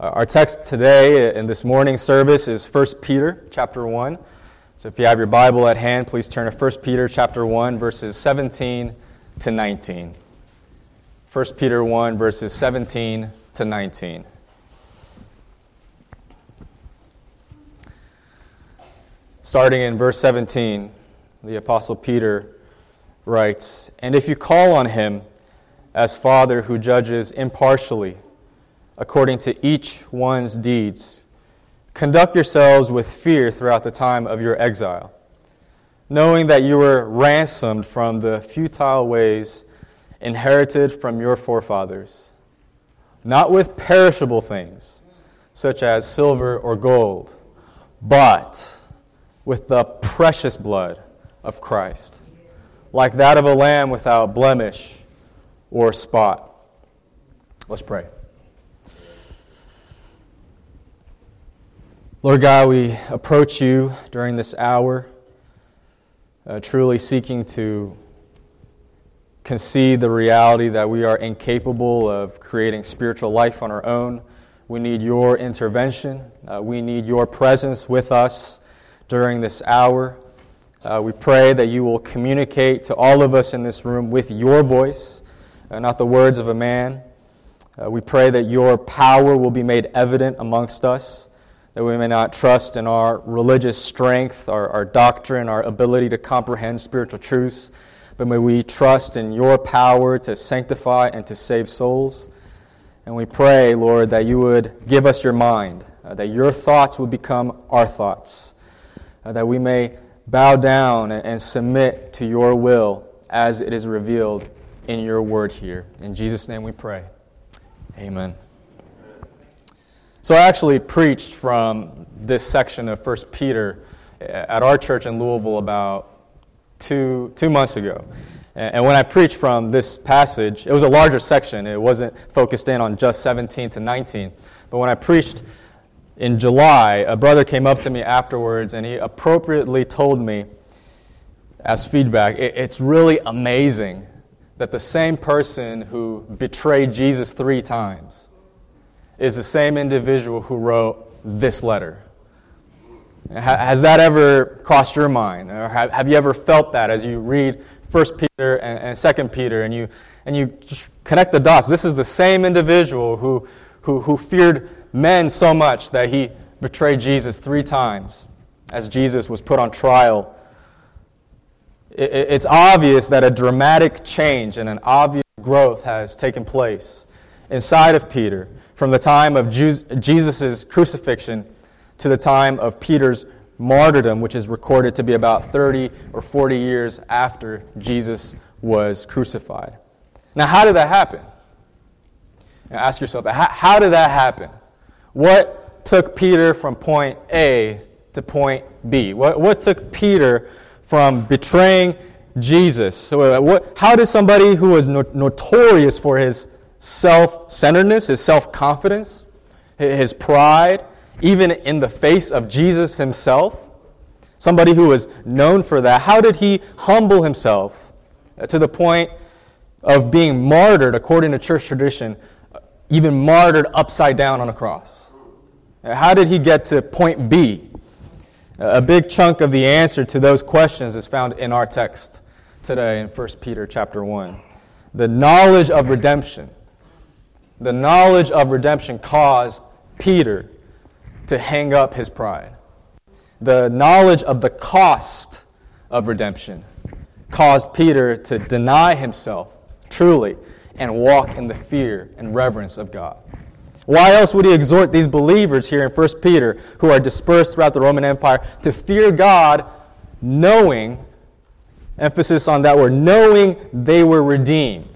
Our text today in this morning's service is 1 Peter chapter 1. So if you have your Bible at hand, please turn to 1 Peter chapter 1, verses 17 to 19. 1 Peter 1, verses 17 to 19. Starting in verse 17, the Apostle Peter writes, "And if you call on him as Father who judges impartially, according to each one's deeds, conduct yourselves with fear throughout the time of your exile, knowing that you were ransomed from the futile ways inherited from your forefathers, not with perishable things, such as silver or gold, but with the precious blood of Christ, like that of a lamb without blemish or spot." Let's pray. Lord God, we approach you during this hour, truly seeking to concede the reality that we are incapable of creating spiritual life on our own. We need your intervention. We need your presence with us during this hour. We pray that you will communicate to all of us in this room with your voice, not the words of a man. We pray that your power will be made evident amongst us, that we may not trust in our religious strength, our doctrine, our ability to comprehend spiritual truths, but may we trust in your power to sanctify and to save souls. And we pray, Lord, that you would give us your mind, that your thoughts would become our thoughts, that we may bow down and submit to your will as it is revealed in your word here. In Jesus' name we pray. Amen. So I actually preached from this section of 1 Peter at our church in Louisville about two months ago. And when I preached from this passage, it was a larger section. It wasn't focused in on just 17 to 19. But when I preached in July, a brother came up to me afterwards and he appropriately told me as feedback, it's really amazing that the same person who betrayed Jesus 3 times is the same individual who wrote this letter. Has that ever crossed your mind? Or have you ever felt that as you read 1 Peter and 2 Peter and you just connect the dots? This is the same individual who feared men so much that he betrayed Jesus 3 times as Jesus was put on trial. It's obvious that a dramatic change and an obvious growth has taken place inside of Peter from the time of Jesus' crucifixion to the time of Peter's martyrdom, which is recorded to be about 30 or 40 years after Jesus was crucified. Now, how did that happen? Now, ask yourself, how did that happen? What took Peter from point A to point B? What took Peter from betraying Jesus? So, how did somebody who was notorious for his self-centeredness, his self-confidence, his pride, even in the face of Jesus himself, somebody who was known for that, how did he humble himself to the point of being martyred, according to church tradition, even martyred upside down on a cross? How did he get to point B? A big chunk of the answer to those questions is found in our text today in 1 Peter chapter 1. The knowledge of redemption. The knowledge of redemption caused Peter to hang up his pride. The knowledge of the cost of redemption caused Peter to deny himself truly and walk in the fear and reverence of God. Why else would he exhort these believers here in 1 Peter who are dispersed throughout the Roman Empire to fear God, knowing, emphasis on that word, knowing they were redeemed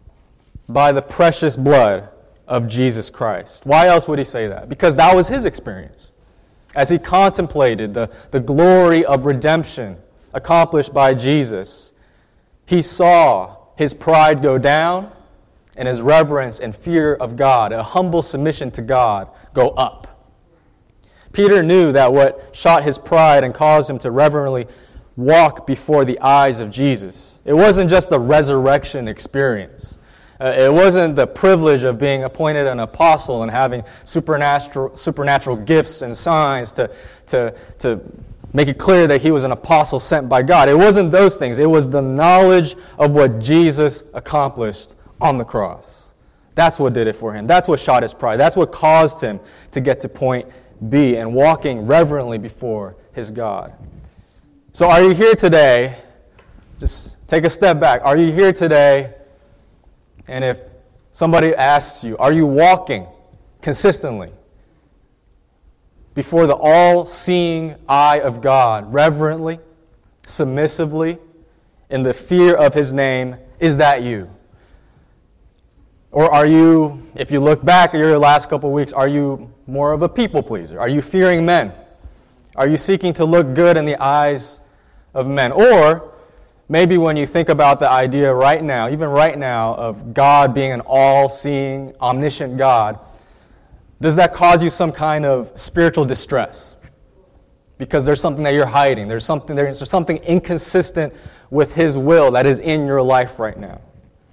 by the precious blood of Jesus Christ? Why else would he say that? Because that was his experience. As he contemplated the glory of redemption accomplished by Jesus, he saw his pride go down and his reverence and fear of God, a humble submission to God, go up. Peter knew that what shot his pride and caused him to reverently walk before the eyes of Jesus, it wasn't just the resurrection experience. It wasn't the privilege of being appointed an apostle and having supernatural gifts and signs to make it clear that he was an apostle sent by God. It wasn't those things. It was the knowledge of what Jesus accomplished on the cross. That's what did it for him. That's what shot his pride. That's what caused him to get to point B and walking reverently before his God. So are you here today? Just take a step back. Are you here today? And if somebody asks you, are you walking consistently before the all-seeing eye of God, reverently, submissively, in the fear of his name? Is that you? Or are you, if you look back at your last couple of weeks, are you more of a people pleaser? Are you fearing men? Are you seeking to look good in the eyes of men? Or maybe when you think about the idea right now, even right now, of God being an all-seeing, omniscient God, does that cause you some kind of spiritual distress? Because there's something that you're hiding. There's something inconsistent with his will that is in your life right now.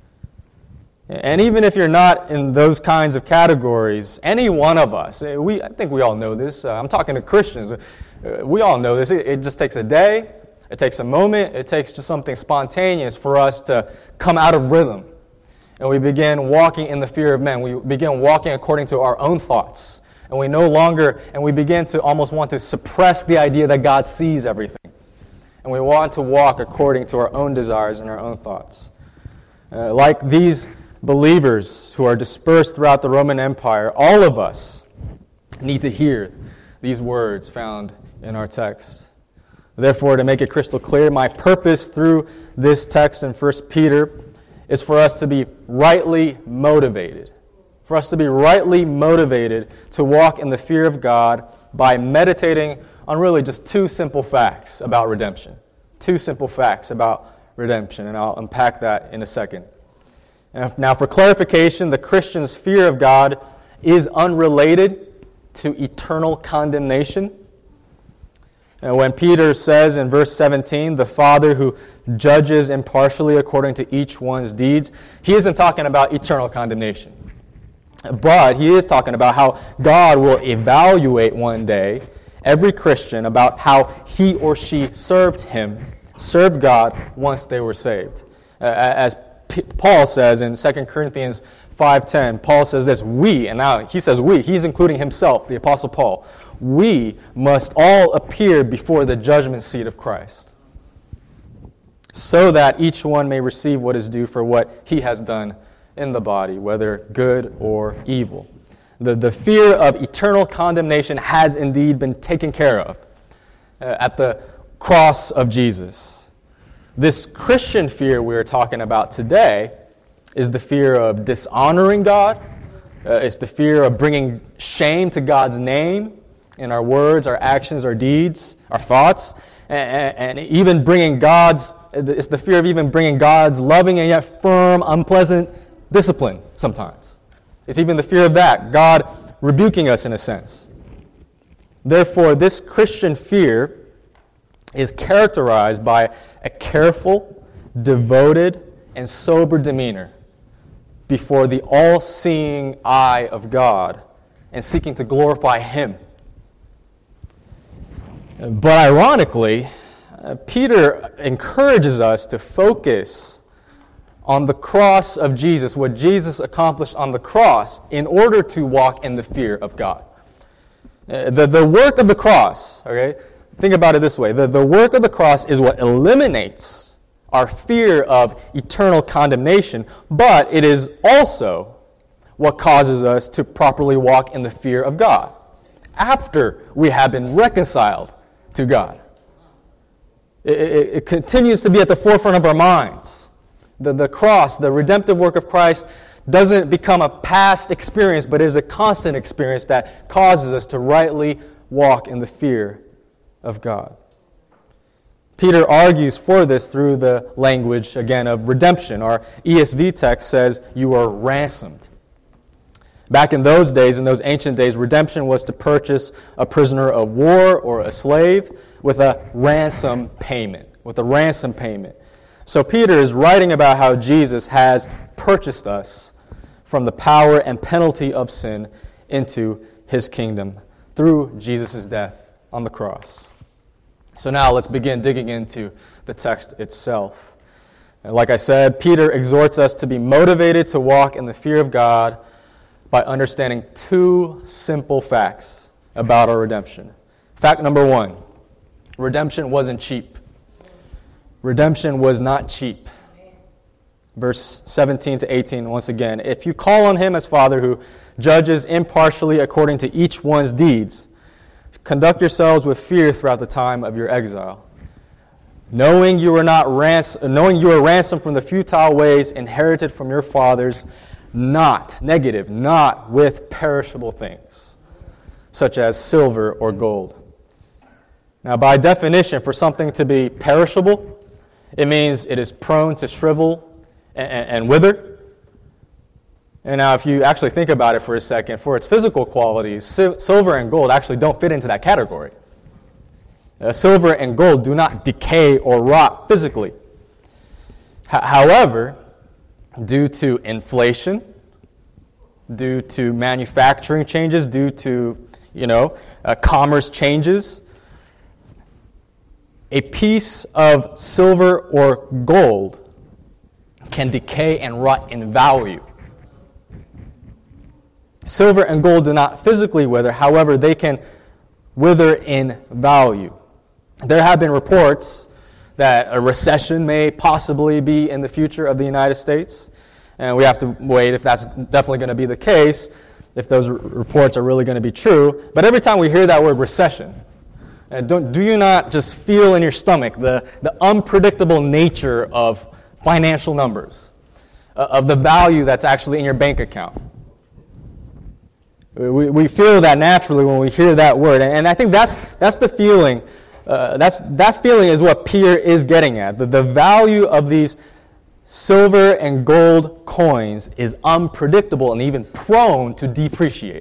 And even if you're not in those kinds of categories, any one of us, I think we all know this. I'm talking to Christians. We all know this. It just takes a day. It takes a moment. It takes just something spontaneous for us to come out of rhythm. And we begin walking in the fear of men. We begin walking according to our own thoughts. And we begin to almost want to suppress the idea that God sees everything. And we want to walk according to our own desires and our own thoughts. Like these believers who are dispersed throughout the Roman Empire, all of us need to hear these words found in our text. Therefore, to make it crystal clear, my purpose through this text in 1 Peter is for us to be rightly motivated. For us to be rightly motivated to walk in the fear of God by meditating on really just two simple facts about redemption. Two simple facts about redemption, and I'll unpack that in a second. Now, for clarification, the Christian's fear of God is unrelated to eternal condemnation. And when Peter says in verse 17, the Father who judges impartially according to each one's deeds, he isn't talking about eternal condemnation. But he is talking about how God will evaluate one day every Christian about how he or she served God once they were saved. As Paul says in 2 Corinthians 5:10, Paul says this, we, and now he says we, he's including himself, the Apostle Paul, we must all appear before the judgment seat of Christ, so that each one may receive what is due for what he has done in the body, whether good or evil. The fear of eternal condemnation has indeed been taken care of at the cross of Jesus. This Christian fear we are talking about today is the fear of dishonoring God. It's the fear of bringing shame to God's name in our words, our actions, our deeds, our thoughts, and even it's the fear of even bringing God's loving and yet firm, unpleasant discipline sometimes. It's even the fear of that, God rebuking us in a sense. Therefore, this Christian fear is characterized by a careful, devoted, and sober demeanor before the all-seeing eye of God and seeking to glorify Him. But ironically, Peter encourages us to focus on the cross of Jesus, what Jesus accomplished on the cross, in order to walk in the fear of God. The work of the cross, okay? Think about it this way. The work of the cross is what eliminates our fear of eternal condemnation, but it is also what causes us to properly walk in the fear of God after we have been reconciled to God. It continues to be at the forefront of our minds. The cross, the redemptive work of Christ, doesn't become a past experience, but is a constant experience that causes us to rightly walk in the fear of God. Peter argues for this through the language, again, of redemption. Our ESV text says, you are ransomed. Back in those days, in those ancient days, redemption was to purchase a prisoner of war or a slave with a ransom payment. So Peter is writing about how Jesus has purchased us from the power and penalty of sin into his kingdom through Jesus' death on the cross. So now let's begin digging into the text itself. And like I said, Peter exhorts us to be motivated to walk in the fear of God by understanding two simple facts about our redemption. Fact number one, redemption wasn't cheap. Redemption was not cheap. Verse 17 to 18, once again, if you call on him as Father who judges impartially according to each one's deeds, conduct yourselves with fear throughout the time of your exile, knowing you were ransomed from the futile ways inherited from your fathers, not with perishable things, such as silver or gold. Now, by definition, for something to be perishable, it means it is prone to shrivel and wither. And now if you actually think about it for a second, for its physical qualities, silver and gold actually don't fit into that category. Silver and gold do not decay or rot physically. However, due to inflation, due to manufacturing changes, due to commerce changes, a piece of silver or gold can decay and rot in value. Silver and gold do not physically wither, however, they can wither in value. There have been reports that a recession may possibly be in the future of the United States, and we have to wait if that's definitely going to be the case, if those reports are really going to be true. But every time we hear that word recession, do you not just feel in your stomach the unpredictable nature of financial numbers, of the value that's actually in your bank account? We feel that naturally when we hear that word, and I think that's the feeling. That feeling is what Peter is getting at. The value of these silver and gold coins is unpredictable and even prone to depreciate.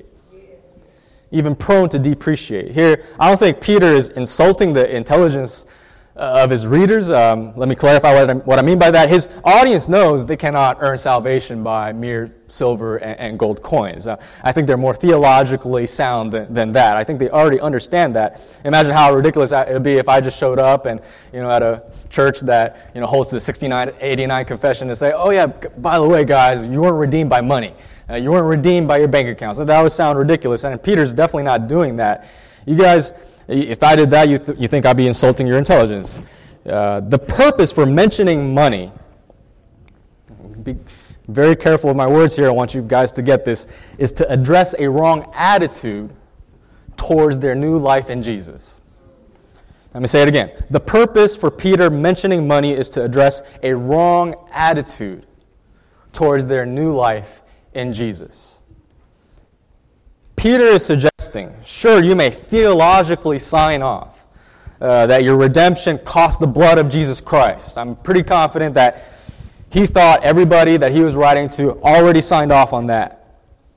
Here, I don't think Peter is insulting the intelligence of his readers. Let me clarify what I mean by that. His audience knows they cannot earn salvation by mere silver and gold coins. I think they're more theologically sound than that. I think they already understand that. Imagine how ridiculous it would be if I just showed up and at a church that holds the 6989 confession and say, "Oh yeah, by the way, guys, you weren't redeemed by money. You weren't redeemed by your bank account." So that would sound ridiculous, and Peter's definitely not doing that. You guys, if I did that, you think I'd be insulting your intelligence. The purpose for mentioning money, be very careful with my words here, I want you guys to get this, is to address a wrong attitude towards their new life in Jesus. Let me say it again. The purpose for Peter mentioning money is to address a wrong attitude towards their new life in Jesus. Peter is suggesting, sure, you may theologically sign off that your redemption cost the blood of Jesus Christ. I'm pretty confident that he thought everybody that he was writing to already signed off on that.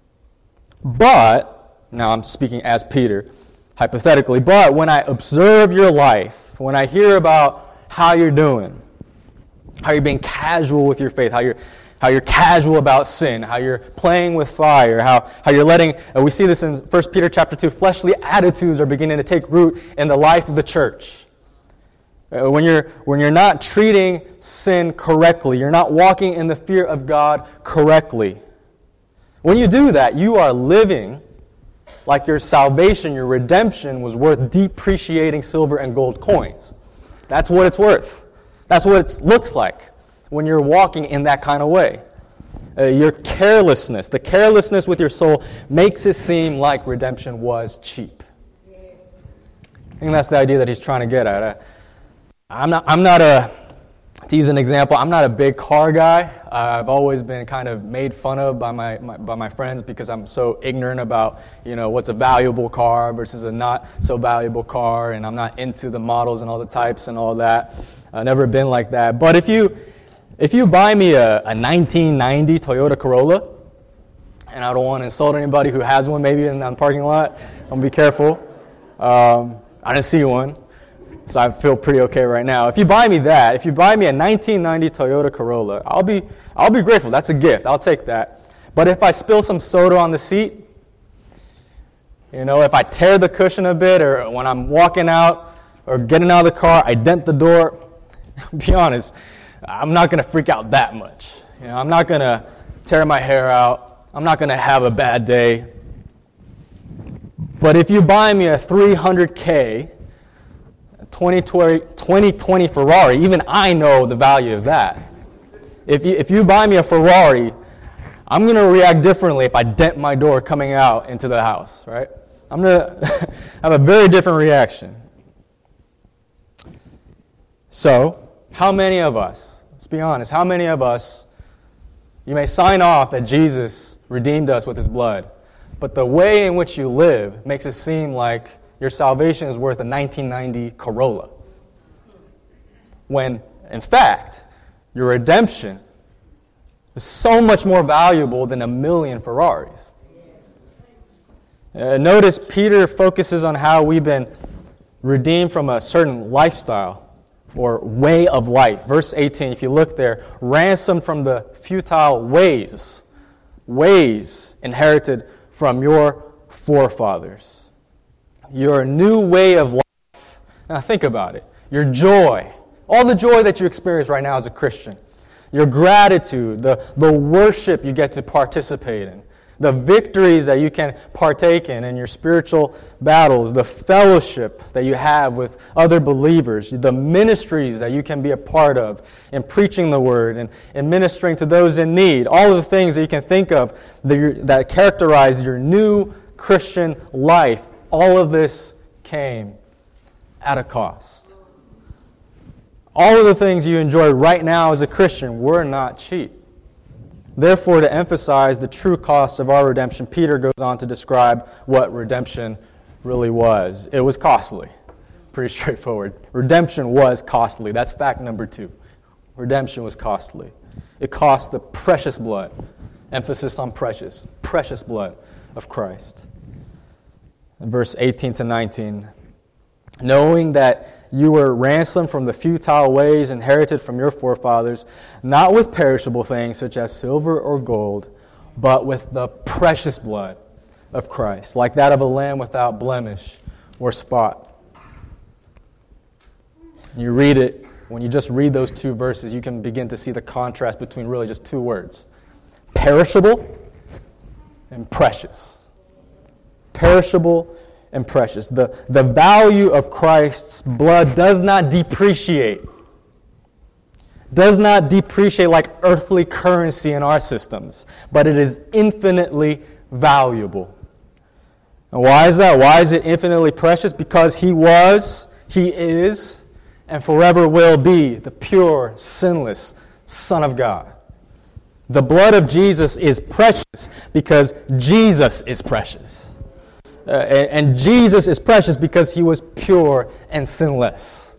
But, now I'm speaking as Peter, hypothetically, but when I observe your life, when I hear about how you're doing, how you're being casual with your faith, how you're casual about sin, how you're playing with fire, how you're letting, we see this in 1 Peter chapter 2, fleshly attitudes are beginning to take root in the life of the church. When you're not treating sin correctly, you're not walking in the fear of God correctly. When you do that, you are living like your salvation, your redemption was worth depreciating silver and gold coins. That's what it's worth. That's what it looks like when you're walking in that kind of way. Your carelessness, the carelessness with your soul, makes it seem like redemption was cheap. I think that's the idea that he's trying to get at. To use an example, I'm not a big car guy. I've always been kind of made fun of by my friends because I'm so ignorant about what's a valuable car versus a not so valuable car, and I'm not into the models and all the types and all that. I've never been like that. But if you buy me a 1990 Toyota Corolla, and I don't want to insult anybody who has one maybe in the parking lot, I'm going to be careful. I didn't see one. So I feel pretty okay right now. If you buy me that, if you buy me a 1990 Toyota Corolla, I'll be grateful. That's a gift. I'll take that. But if I spill some soda on the seat, if I tear the cushion a bit, or when I'm walking out or getting out of the car, I dent the door, be honest, I'm not going to freak out that much. I'm not going to tear my hair out. I'm not going to have a bad day. But if you buy me a $300K 2020 Ferrari, even I know the value of that. If you buy me a Ferrari, I'm going to react differently if I dent my door coming out into the house, right? I'm going to have a very different reaction. So, how many of us, let's be honest, how many of us, you may sign off that Jesus redeemed us with his blood, but the way in which you live makes it seem like your salvation is worth a 1990 Corolla, when, in fact, your redemption is so much more valuable than 1,000,000 Ferraris. Notice Peter focuses on how we've been redeemed from a certain lifestyle or way of life. Verse 18, if you look there, ransomed from the futile ways inherited from your forefathers. Your new way of life. Now think about it. Your joy, all the joy that you experience right now as a Christian, your gratitude, the worship you get to participate in, the victories that you can partake in your spiritual battles, the fellowship that you have with other believers, the ministries that you can be a part of in preaching the word and ministering to those in need, all of the things that you can think of that characterize your new Christian life, all of this came at a cost. All of the things you enjoy right now as a Christian were not cheap. Therefore, to emphasize the true cost of our redemption, Peter goes on to describe what redemption really was. It was costly. Pretty straightforward. Redemption was costly. That's fact number 2. Redemption was costly. It cost the precious blood, emphasis on precious blood of Christ. In verse 18 to 19, knowing that you were ransomed from the futile ways inherited from your forefathers, not with perishable things such as silver or gold, but with the precious blood of Christ, like that of a lamb without blemish or spot. You read it, when you just read those 2 verses, you can begin to see the contrast between really just 2 words. Perishable and precious. Perishable and precious. The value of Christ's blood does not depreciate. Does not depreciate like earthly currency in our systems, but it is infinitely valuable. And why is that? Why is it infinitely precious? Because he is, and forever will be the pure, sinless Son of God. The blood of Jesus is precious because Jesus is precious. And Jesus is precious because he was pure and sinless.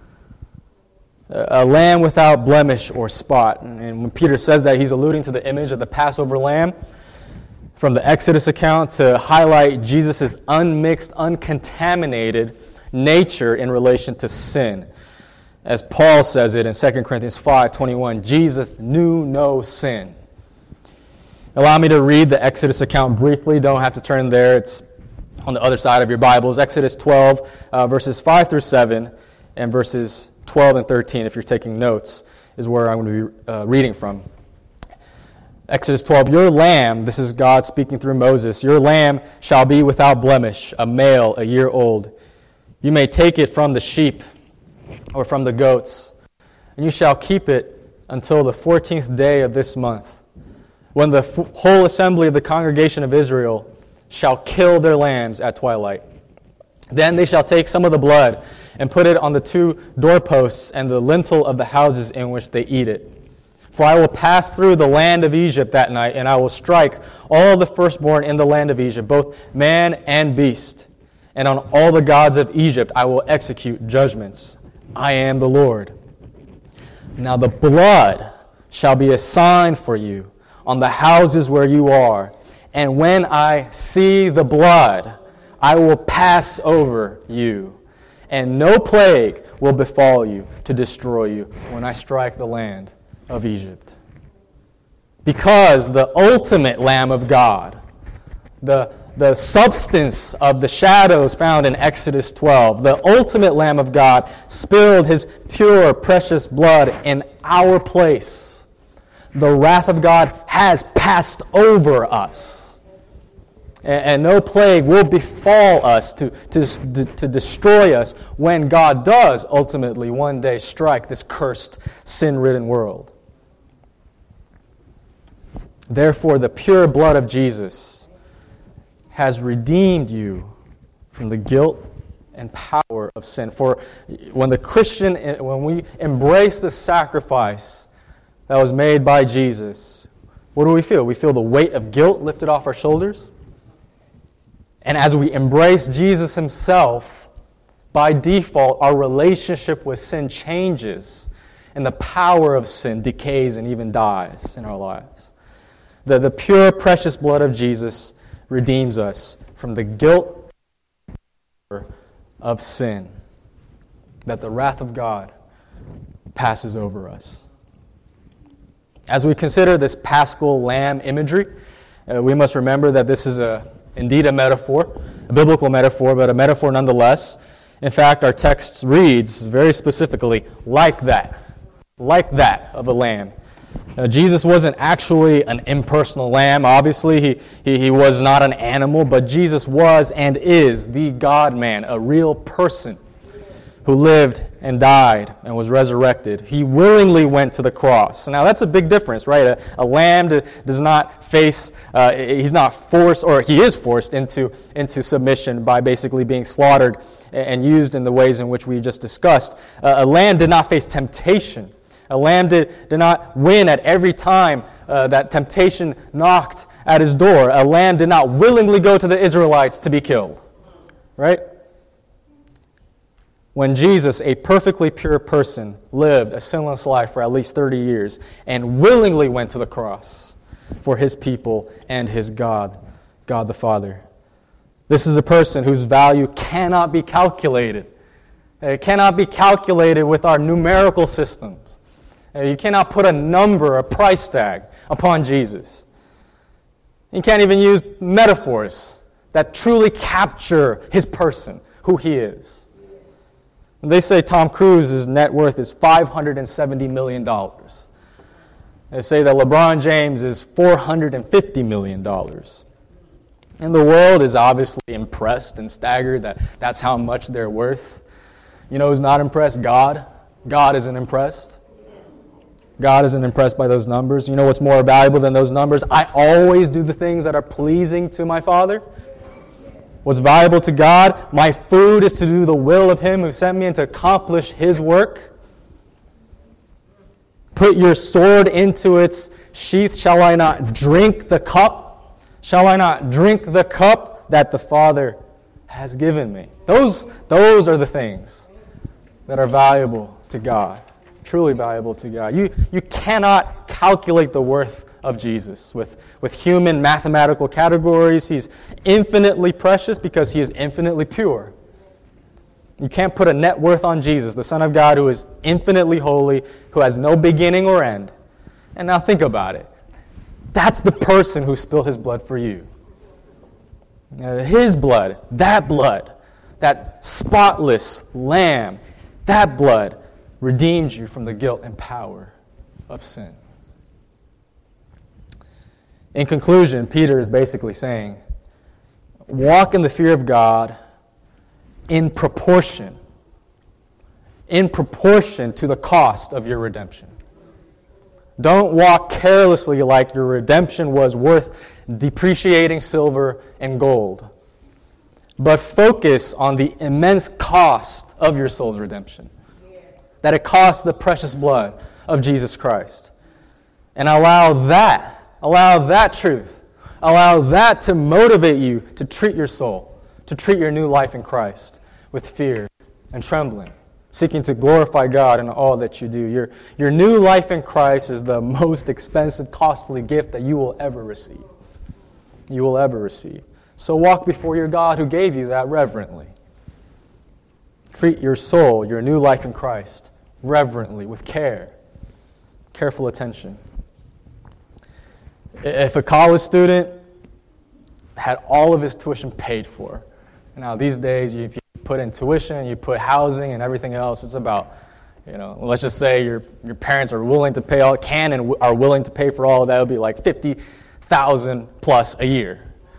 A lamb without blemish or spot. And when Peter says that, he's alluding to the image of the Passover lamb from the Exodus account to highlight Jesus' unmixed, uncontaminated nature in relation to sin. As Paul says it in 2 Corinthians 5:21, Jesus knew no sin. Allow me to read the Exodus account briefly. Don't have to turn there. It's on the other side of your Bibles. Exodus 12, verses 5 through 7, and verses 12 and 13, if you're taking notes, is where I'm going to be reading from. Exodus 12, your lamb, this is God speaking through Moses, your lamb shall be without blemish, a male, a year old. You may take it from the sheep or from the goats, and you shall keep it until the 14th day of this month, when the whole assembly of the congregation of Israel shall kill their lambs at twilight. Then they shall take some of the blood and put it on the 2 doorposts and the lintel of the houses in which they eat it. For I will pass through the land of Egypt that night, and I will strike all the firstborn in the land of Egypt, both man and beast. And on all the gods of Egypt I will execute judgments. I am the Lord. Now the blood shall be a sign for you on the houses where you are. And when I see the blood, I will pass over you. And no plague will befall you to destroy you when I strike the land of Egypt. Because the ultimate Lamb of God, the substance of the shadows found in Exodus 12, the ultimate Lamb of God spilled his pure, precious blood in our place. The wrath of God has passed over us. And no plague will befall us to destroy us when God does ultimately one day strike this cursed, sin-ridden world. Therefore, the pure blood of Jesus has redeemed you from the guilt and power of sin. For when we embrace the sacrifice that was made by Jesus, what do we feel? We feel the weight of guilt lifted off our shoulders. And as we embrace Jesus himself, by default, our relationship with sin changes, and the power of sin decays and even dies in our lives. The pure, precious blood of Jesus redeems us from the guilt of sin, that the wrath of God passes over us. As we consider this paschal lamb imagery, we must remember that this is indeed a metaphor, a biblical metaphor, but a metaphor nonetheless. In fact, our text reads very specifically, like that of a lamb. Jesus wasn't actually an impersonal lamb. Obviously, he was not an animal, but Jesus was and is the God-man, a real person who lived and died and was resurrected. He willingly went to the cross. Now, that's a big difference, right? A lamb does not face, he's not forced, or he is forced into submission by basically being slaughtered and used in the ways in which we just discussed. A lamb did not face temptation. A lamb did not win at every time that temptation knocked at his door. A lamb did not willingly go to the Israelites to be killed, right? When Jesus, a perfectly pure person, lived a sinless life for at least 30 years and willingly went to the cross for his people and his God, God the Father. This is a person whose value cannot be calculated. It cannot be calculated with our numerical systems. You cannot put a number, a price tag upon Jesus. You can't even use metaphors that truly capture his person, who he is. They say Tom Cruise's net worth is $570 million. They say that LeBron James is $450 million. And the world is obviously impressed and staggered that that's how much they're worth. You know who's not impressed? God. God isn't impressed. God isn't impressed by those numbers. You know what's more valuable than those numbers? I always do the things that are pleasing to my Father. What's valuable to God? My food is to do the will of Him who sent me and to accomplish His work. Put your sword into its sheath. Shall I not drink the cup? Shall I not drink the cup that the Father has given me? Those are the things that are valuable to God. Truly valuable to God. You cannot calculate the worth of Jesus with human mathematical categories. He's infinitely precious because He is infinitely pure. You can't put a net worth on Jesus, the Son of God, who is infinitely holy, who has no beginning or end. And now think about it. That's the person who spilled His blood for you. His blood, that spotless lamb, that blood redeemed you from the guilt and power of sin. In conclusion, Peter is basically saying, walk in the fear of God in proportion to the cost of your redemption. Don't walk carelessly like your redemption was worth depreciating silver and gold, but focus on the immense cost of your soul's redemption, that it cost the precious blood of Jesus Christ. And allow that truth, allow that to motivate you to treat your soul, to treat your new life in Christ with fear and trembling, seeking to glorify God in all that you do. Your new life in Christ is the most expensive, costly gift that you will ever receive. You will ever receive. So walk before your God who gave you that reverently. Treat your soul, your new life in Christ, reverently, with care, careful attention. If a college student had all of his tuition paid for, now these days, if you put in tuition, you put housing and everything else, it's about, let's just say your parents are willing to pay are willing to pay for all of that. It would be like $50,000 plus a year.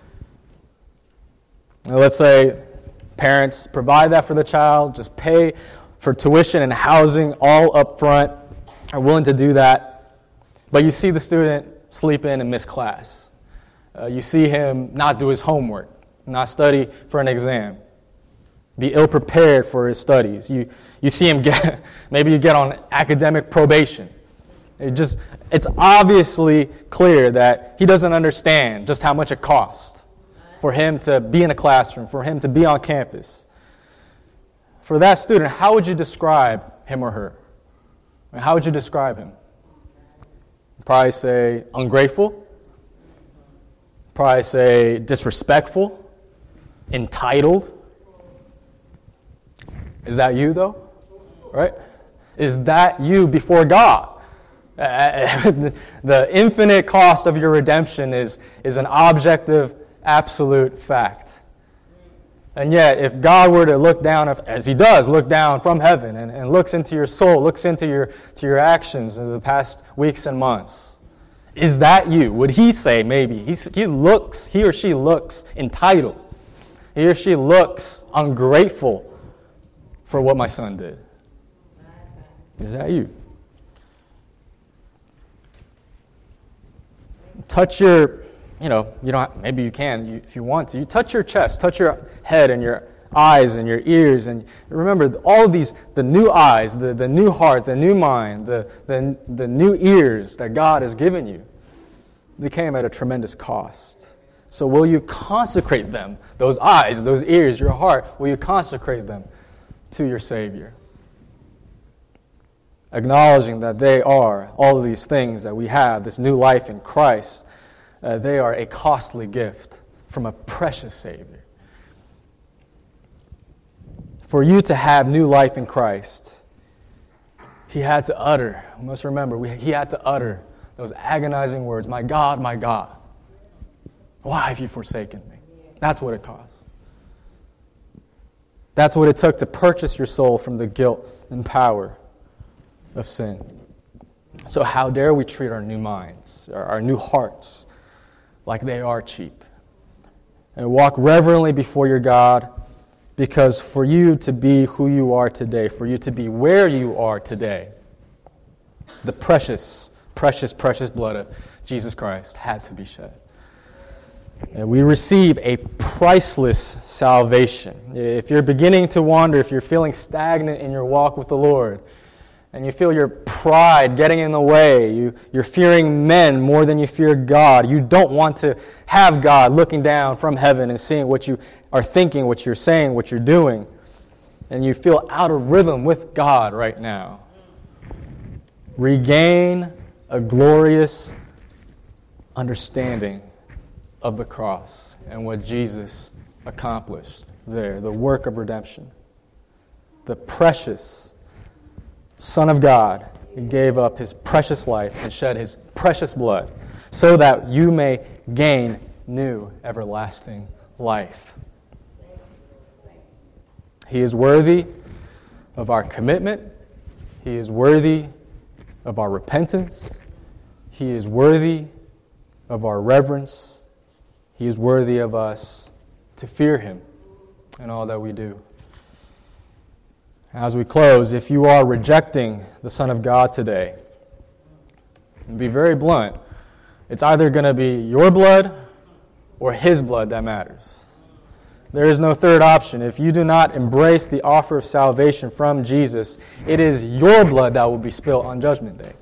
Now, let's say parents provide that for the child, just pay for tuition and housing all up front, are willing to do that. But you see the student sleep in and miss class. You see him not do his homework, not study for an exam, be ill-prepared for his studies. You see him maybe you get on academic probation. It's obviously clear that he doesn't understand just how much it costs for him to be in a classroom, for him to be on campus. For that student, how would you describe him or her? How would you describe him? Probably say ungrateful. Probably say disrespectful, entitled. Is that you, though? Right? Is that you before God? The infinite cost of your redemption is an objective, absolute fact. And yet, if God were to look down, as He does, look down from heaven and looks into your soul, looks into your actions in the past weeks and months, is that you? Would He say maybe he or she looks entitled? He or she looks ungrateful for what my son did? Is that you? Touch your, you don't. Maybe you can, if you want to. You touch your chest, touch your head and your eyes and your ears, and remember all of these: the new eyes, the new heart, the new mind, the new ears that God has given you. They came at a tremendous cost. So will you consecrate them? Those eyes, those ears, your heart. Will you consecrate them to your Savior? Acknowledging that they are all of these things that we have, this new life in Christ, they are a costly gift from a precious Savior. For you to have new life in Christ, He had to utter, we must remember, He had to utter those agonizing words, my God, why have you forsaken me? That's what it cost. That's what it took to purchase your soul from the guilt and power of sin. So how dare we treat our new minds, our new hearts, like they are cheap? And walk reverently before your God, because for you to be who you are today, for you to be where you are today, the precious, precious, precious blood of Jesus Christ had to be shed. And we receive a priceless salvation. If you're beginning to wander, if you're feeling stagnant in your walk with the Lord, and you feel your pride getting in the way, you're fearing men more than you fear God, you don't want to have God looking down from heaven and seeing what you are thinking, what you're saying, what you're doing, and you feel out of rhythm with God right now, regain a glorious understanding of the cross and what Jesus accomplished there, the work of redemption. The precious Son of God gave up His precious life and shed His precious blood so that you may gain new everlasting life. He is worthy of our commitment. He is worthy of our repentance. He is worthy of our reverence. He is worthy of us to fear Him in all that we do. As we close, if you are rejecting the Son of God today, and be very blunt, it's either going to be your blood or His blood that matters. There is no third option. If you do not embrace the offer of salvation from Jesus, it is your blood that will be spilled on Judgment Day.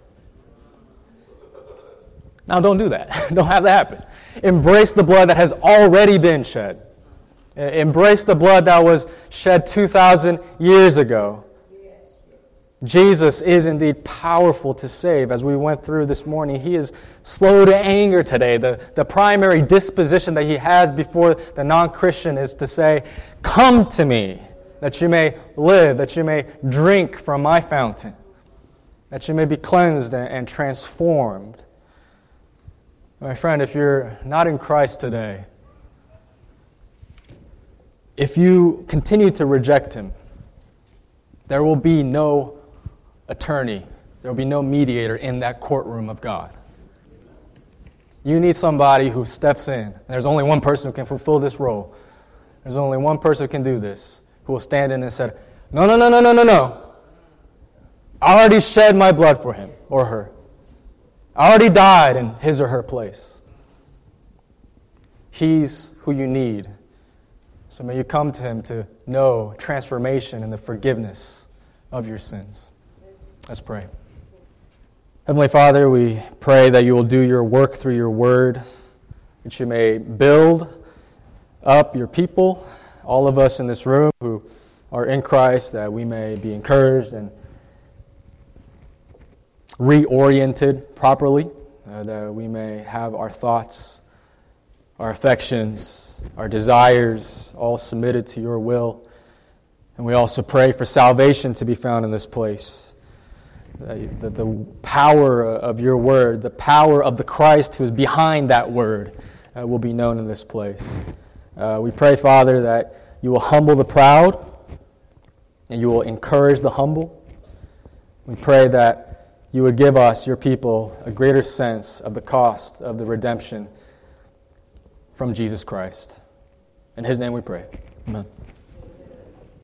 Now, don't do that. Don't have that happen. Embrace the blood that has already been shed. Embrace the blood that was shed 2,000 years ago. Jesus is indeed powerful to save. As we went through this morning, He is slow to anger today. The primary disposition that He has before the non-Christian is to say, come to me. that you may live, that you may drink from my fountain, that you may be cleansed and transformed. My friend, if you're not in Christ today, if you continue to reject Him, there will be no attorney, there will be no mediator in that courtroom of God. You need somebody who steps in. And there's only one person who can fulfill this role. There's only one person who can do this, who will stand in and say, no. I already shed my blood for him or her. I already died in his or her place. He's who you need. So may you come to Him to know transformation and the forgiveness of your sins. Let's pray. Heavenly Father, we pray that you will do your work through your word, that you may build up your people, all of us in this room who are in Christ, that we may be encouraged and reoriented properly, that we may have our thoughts, our affections, our desires all submitted to your will. And we also pray for salvation to be found in this place. The power of your word, the power of the Christ who is behind that word will be known in this place. We pray, Father, that you will humble the proud and you will encourage the humble. We pray that you would give us, your people, a greater sense of the cost of the redemption from Jesus Christ. In His name we pray. Amen.